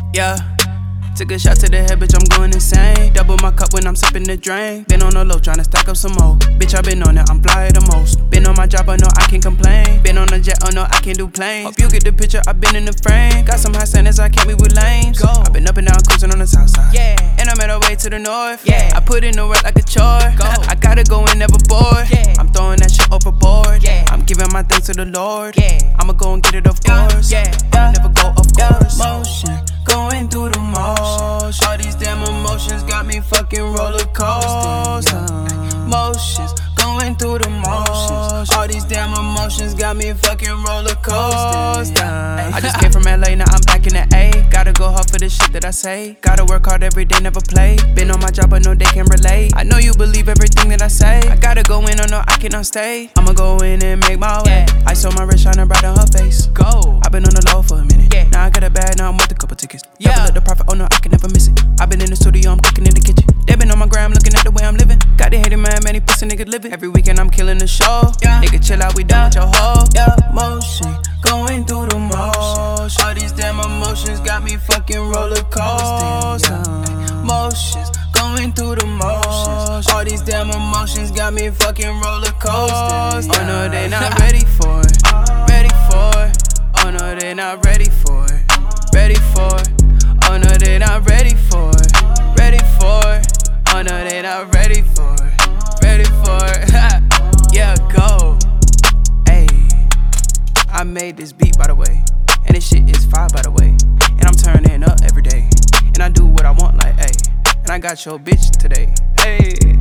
Yeah. Took a shot to the head, bitch, I'm going insane. Double my cup when I'm sipping the drain. Been on the low, tryna stack up some more. Bitch, I been on it, I'm fly the most. Been on my job, I know I can't complain. Been on a jet, oh no, I can't do planes. Hope you get the picture, I been in the frame. Got some high standards, I can't be with lames. I been up and down, cruising on the south side. Yeah. And I'm at a way to the north. Yeah. I put in the work like a chore. I gotta go and never bored. Yeah. I'm throwing that shit overboard. Yeah. I'm giving my thanks to the Lord. Yeah. I'ma go and get it, of course. Yeah. I'ma never go, of course. Motion, going through the motion. All these damn emotions got me fucking roller coaster. Motions, going through the motions. All these damn emotions got me fucking roller coaster. I just came from LA, now I'm back in the A. Gotta go hard for the shit that I say. Gotta work hard every day, never play. Been on my job, but no they can relate. I know you believe everything that I say. I gotta go in, oh no, I cannot stay. I'ma go in and make my way. I saw my wrist shining bright on her face. Go. I've been on the low for a minute. Yeah. Now I got a bag, now I'm worth a couple tickets. Yeah. Double up the profit, oh no, I can never miss it. I've been in the studio, I'm cooking in the kitchen. They been on my gram, looking at the way I'm living. Got the hated man, he pussy nigga living. Every weekend I'm killing the show. Yeah. Nigga chill out, we done with your hoe. Yeah. Motion, going through the motion. All these damn emotions got me fucking roller coaster. Motions, going through the motions. All these damn emotions got me fucking roller coaster. Oh no, they not ready for it. Ready for it. Oh no, they not ready for it. Ready for it. Oh no, they not ready for it. Ready for it. Oh no, they not ready for it. Ready for it. Yeah, go. Ayy, I made this beat by the way, and this shit is fire by the way. And I'm turning up every day, and I do what I want like ayy. And I got your bitch today. Ayy.